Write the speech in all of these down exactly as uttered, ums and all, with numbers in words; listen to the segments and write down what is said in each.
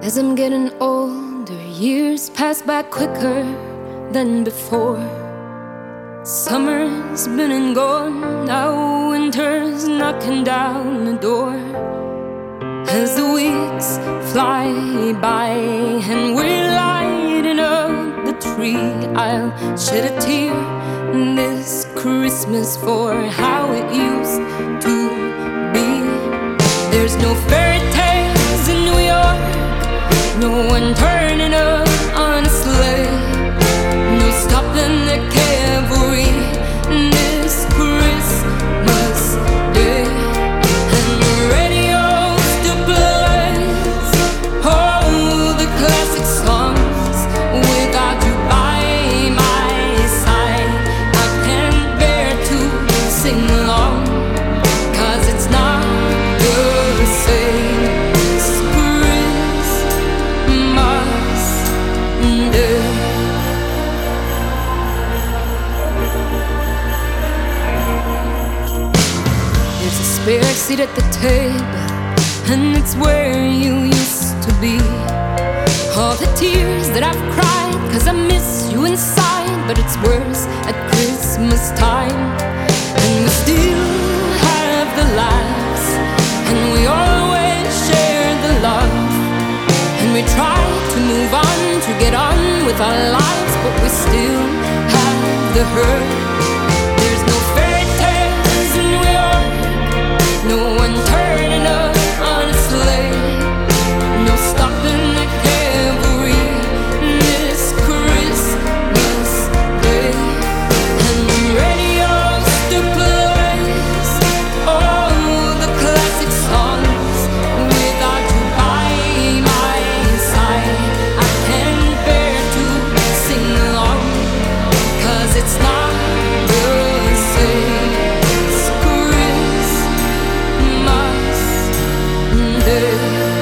As I'm getting older, years pass by quicker than before. Summer's been and gone, now winter's knocking down the door. As the weeks fly by and we're lighting up the tree, I'll shed a tear this Christmas for how it used to be. There's no fairy tales in New York, no one turning up on a sleigh, no stopping the cavalry this Christmas day. And the radio still plays all the classic songs. Without you by my side, I can't bear to sing along, 'cause it's not the same as Christmas Day. There's a spare seat at the table, and it's where you used to be. All the tears that I've cried 'cause I miss you inside, but it's worse at Christmas time. And we still have the laughs, and we always share the love, and we try to move on, to get on with our lives, but we still have the hurt. There's no fairy tales in New York, no one turning up on a sleigh, no stopping the cavalry this Christmas Day. And the radio still plays all the classic songs. Without you by my side, I can't bear to sing along, 'cause it's not the same as Christmas Day.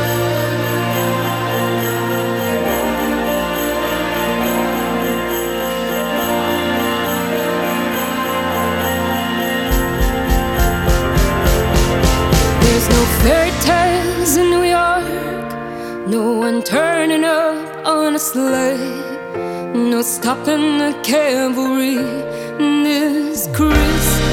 There's no fairy tales in New York, no one turning up on a sleigh, no stopping the cavalry this Christmas